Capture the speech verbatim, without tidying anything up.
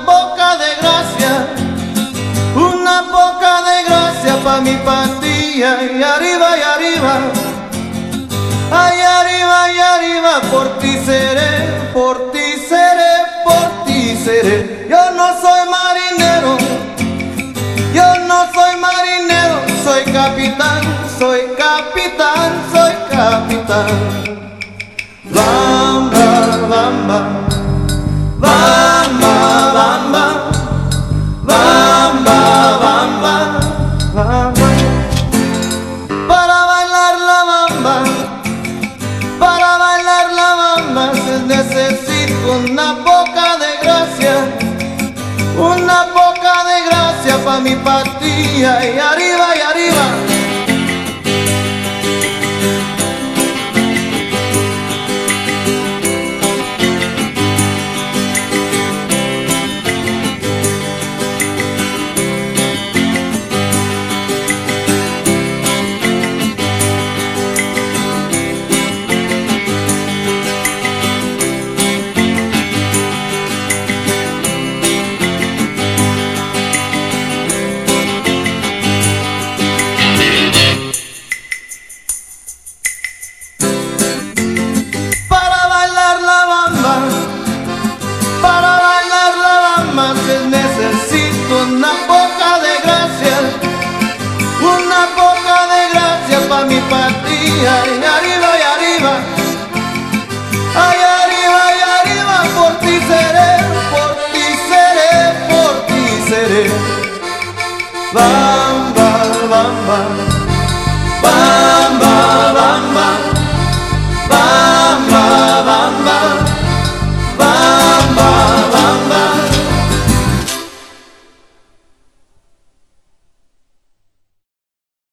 poca de gracia, una poca de gracia pa' mi patilla. Y arriba y arriba, ay arriba y arriba, por ti seré, por ti seré, por ti seré. Yo no soy marinero, yo no soy marinero, soy capitán, soy capitán, soy capitán. Bamba, bamba, bamba, bamba, bamba, bamba, bamba. Para bailar la bamba, para bailar la bamba se necesita una poca de gracia, una poca de gracia pa' mi patilla. Y arriba y arriba, necesito una poca de gracia, una poca de gracia pa' mi patilla. Y arriba y arriba, ay arriba y arriba, por ti seré, por ti seré, por ti seré. Bamba.